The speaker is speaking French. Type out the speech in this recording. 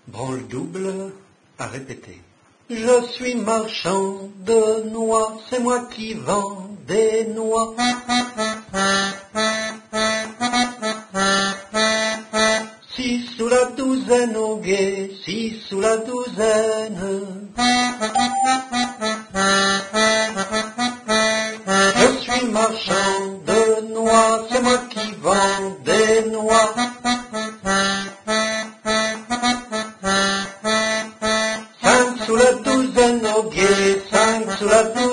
Branle double à répéter. Je suis marchand de noix, c'est moi qui vends des noix. Six sous la douzaine au guet, six sous la douzaine. Je suis marchand de noix, c'est moi qui vends des noix. Cinq sous la douzaine au guet, cinq sous la douzaine.